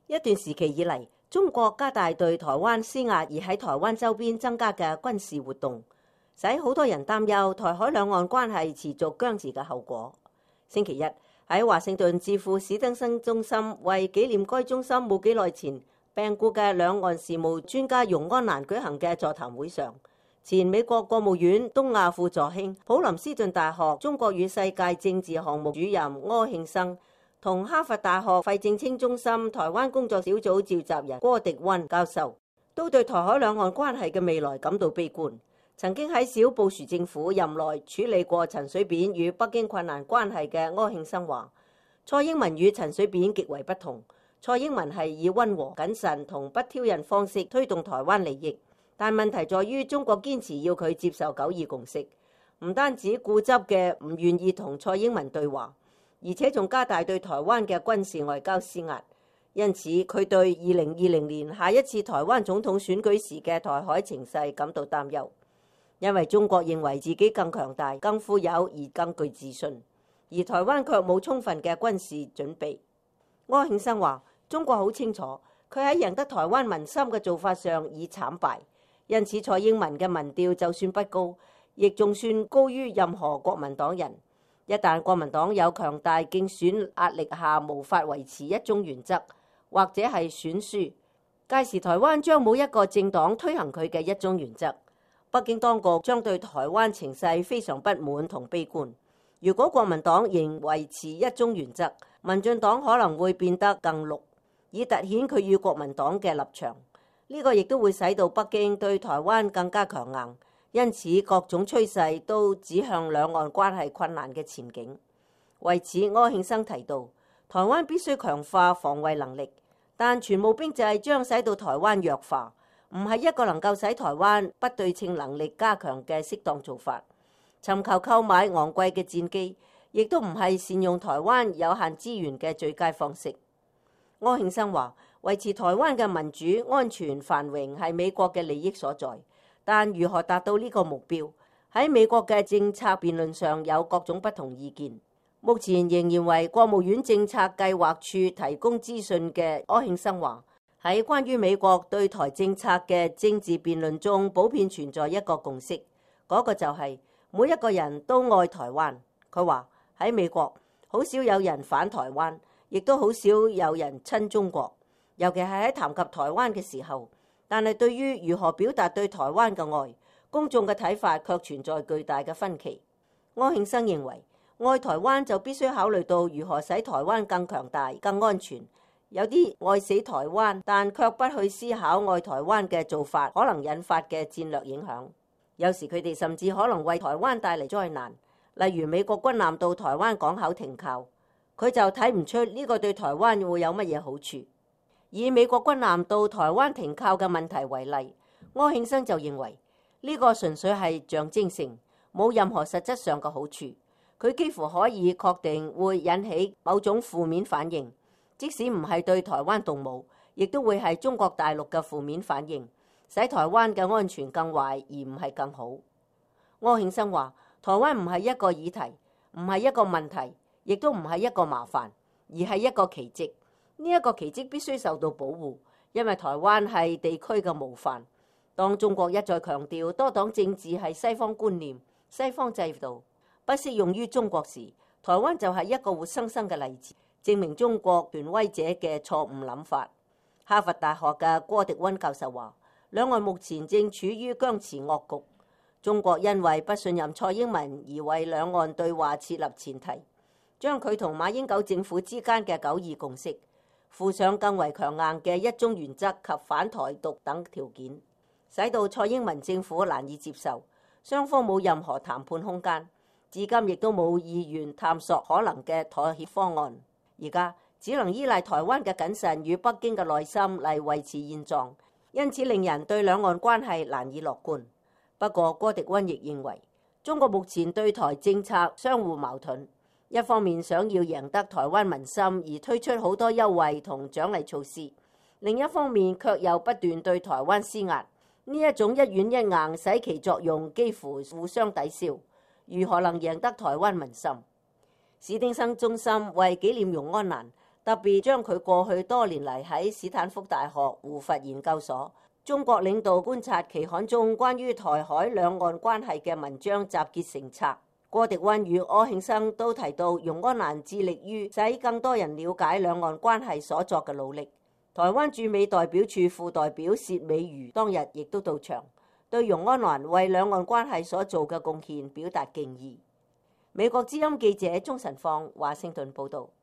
一段時期以嚟，中國加大對台灣施壓，而喺台灣周邊增加嘅軍事活動，使好多人擔憂台海兩岸關係持續僵持嘅後果。星期一喺華盛頓智庫史登生中心為紀念該中心冇幾耐前病故嘅兩岸事務專家容安蘭舉行嘅座談會上，前美國國務院東亞副助卿、普林斯頓大學中國與世界政治項目主任柯慶生同哈佛大學費正清中心台灣工作小組召集人郭迪溫教授都對台海兩岸關係嘅未來感到悲觀。曾經喺小布殊政府任內處理過陳水扁與北京困難關係嘅柯慶生話，蔡英文與陳水扁極為不同。蔡英文係以溫和、謹慎同不挑釁方式推動台灣利益，但問題在於中國堅持要佢接受九二共識，唔單止固執嘅唔願意同蔡英文對話，而且仲加大對台灣嘅軍事外交施壓，因此佢對2020年下一次台灣總統選舉時嘅台海情勢感到擔憂，因為中國認為自己更強大、更富有而更具自信，而台灣卻冇充分嘅軍事準備。柯慶生話：中國好清楚，佢喺贏得台灣民心嘅做法上已慘敗，因此蔡英文嘅民調就算不高，亦仲算高於任何國民黨人。一旦國民黨有強大競選壓力下無法維持一中原則，或者係選輸，屆時台灣將冇一個政黨推行佢嘅一中原則。北京當局將對台灣情勢非常不滿同悲觀。如果國民黨仍維持一中原則，民進黨可能會變得更綠，以凸顯佢與國民黨嘅立場。呢個亦都會使到北京對台灣更加強硬。因此，各種趨勢都指向兩岸關係困難嘅前景。為此，柯慶生提到，台灣必須強化防衛能力，但全面兵制將使到台灣弱化，唔係一個能夠使台灣不對稱能力加強嘅適當做法。尋求購買昂貴嘅戰機，亦都唔係善用台灣有限資源嘅最佳方式。柯慶生話：維持台灣嘅民主、安全、繁榮係美國嘅利益所在。但如何達到呢個目標，喺美國嘅政策辯論上有各種不同意見。目前仍然為國務院政策計劃處提供資訊嘅柯慶生話，喺關於美國對台政策嘅政治辯論中，普遍存在一個共識，嗰個就係每一個人都愛台灣。佢話喺美國好少有人反台灣，亦都好少有人親中國，尤其係喺談及台灣嘅時候。但係對於如何表達對台灣嘅愛，公眾嘅睇法卻存在巨大嘅分歧。柯慶生認為，愛台灣就必須考慮到如何使台灣更強大、更安全。有啲愛死台灣，但卻不去思考愛台灣嘅做法可能引發嘅戰略影響。有時佢哋甚至可能為台灣帶嚟災難，例如美國軍艦到台灣港口停靠，佢就睇唔出呢個對台灣會有乜嘢好處。以美國軍艦到台灣停靠嘅問題為例，柯慶生就認為呢個純粹係象徵性，冇任何實質上嘅好處。佢幾乎可以確定會引起某種負面反應，即使唔係對台灣動武，亦都會係中國大陸嘅負面反應，使台灣嘅安全更壞而唔係更好。柯慶生話：台灣唔係一個議題，唔係一個問題，亦都唔係一個麻煩，而係一個奇蹟。呢一個奇蹟必須受到保護，因為台灣係地區嘅模範。當中國一再強調多黨政治係西方觀念、西方制度，不適用於中國時，台灣就係一個活生生嘅例子，證明中國權威者嘅錯誤諗法。哈佛大學嘅郭迪溫教授話：兩岸目前正處於僵持惡局，中國因為不信任蔡英文而為兩岸對話設立前提，將佢同馬英九政府之間嘅九二共識附上更為強硬嘅一中原則及反台獨等條件，使到蔡英文政府難以接受，雙方冇任何談判空間，至今亦都冇意願探索可能嘅妥協方案。而家只能依賴台灣嘅謹慎與北京嘅耐心嚟維持現狀，因此令人對兩岸關係難以樂觀。不過郭迪溫亦認為，中國目前對台政策相互矛盾。一方面想要贏得台灣民心而推出好多優惠同獎勵措施，另一方面卻又不斷對台灣施壓。呢一種一軟一硬使其作用幾乎互相抵消，如何能贏得台灣民心？史丁生中心為紀念容安蘭， 特別將佢過去多年嚟喺斯坦福大學胡佛研究所中國領導觀察期刊中關於台海兩岸關係嘅文章集結成冊。郭迪溫與柯慶生都提到容安蘭致力於使更多人了解兩岸關係所作嘅努力。台灣駐美代表處副代表薛美如當日亦都到場，對容安蘭為兩岸關係所做嘅貢獻表達敬意。美國之音記者鍾晨放華盛頓報道。